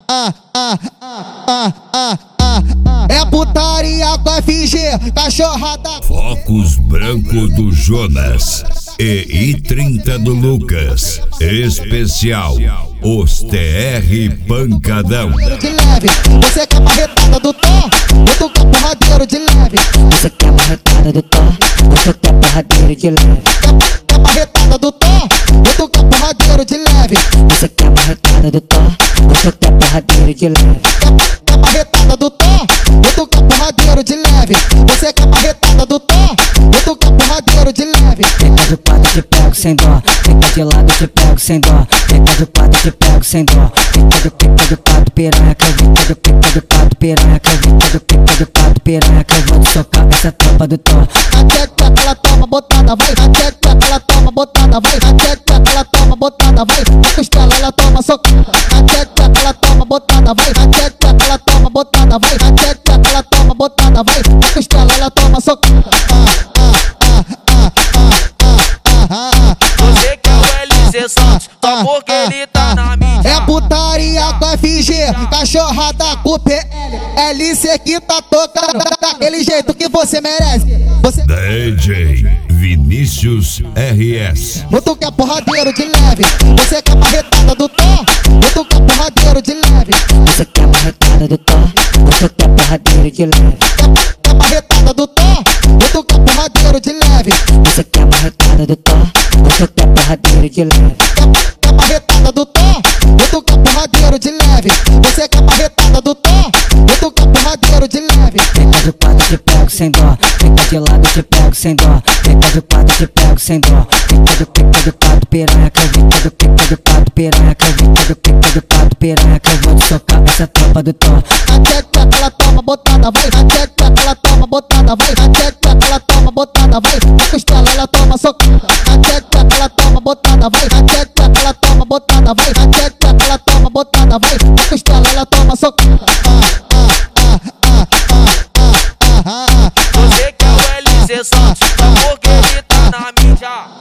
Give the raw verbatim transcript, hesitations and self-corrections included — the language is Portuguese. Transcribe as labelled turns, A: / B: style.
A: ah, ah, ah, ah, ah, ah. É putaria com F G, cachorrada.
B: Focos branco do Jonas e I trinta do Lucas. Especial, os T R Pancadão.
A: De leve, você quer marretada do Thor? Eu tô com porradeiro de leve.
C: Você quer marretada do Thor? Eu tô porradeiro de leve.
A: Quer, quer marretada do Thor? Eu tô com porradeiro de leve.
C: Você quer marretada do Thor? Eu tô porradeiro de leve.
A: Quer, quer marretada do Thor? Eu tô com porradeiro de leve. Você quer marretada do Thor? Eu tô com porradeiro de leve.
C: Fica de quatro, te pego sem dó. Fica de lado, te pego sem dó. Fica de quatro, te pego sem dó. Fica de pica de quatro, piranha. Fica de pica de quatro, piranha. Fica de pica de quatro, piranha. Vou te socar essa tropa do Thor.
A: Na tcheca ela toma botada, vai. Na tcheca ela toma botada, vai. Na tcheca ela toma botada, vai. Na costela ela toma socada. Na tcheca ela toma botada, vai. Na tcheca ela toma botada, vai. Na tcheca ela toma botada, vai. Na costela ela toma socada. Ah, ah, ah, ah, ah, ah, ah.
D: Você que é o L C Santos, só porque ele tá na mídia.
A: É putaria com F G, cachorrada com P L. L C que tá tocando daquele jeito que você merece. Você
B: D J Vinícius R S.
A: eu tô quer porradeiro de leve. Você quer marretada do Thor? Eu tô quer porradeiro de leve.
C: Você quer marretada do Thor? Eu tô porradeiro de leve.
A: Quer, quer marretada do Thor? Eu tô quer porradeiro de leve.
C: Você quer marretada do Thor? Eu tô porradeiro de leve.
A: Quer, quer marretada do Thor? Eu tô quer porradeiro de leve. Você quer marretada do Thor? Eu tô quer porradeiro de leve.
C: Fica de quatro, te pego sem dó. Fica de lado, te pego sem dó. Fica de quatro, te pego sem dó. Fica de pica de quatro, piranha. Fica de pica de quatro, piranha. Fica de pica de quatro, piranha. Vou te socar essa tropa do Thor.
A: Na tcheca ela toma botada, vai. Na tcheca ela toma botada, vai. Na tcheca ela toma botada, vai. Na costela ela toma socada. Na tcheca ela toma botada, vai. Na tcheca ela toma botada, vai. Na tcheca ela toma botada, vai. Na costela ela toma socada. Ah, ah, ah, ah, ah, ah, ah, ah.
D: Você que é o L C Santos, só porque ele tá na mídia.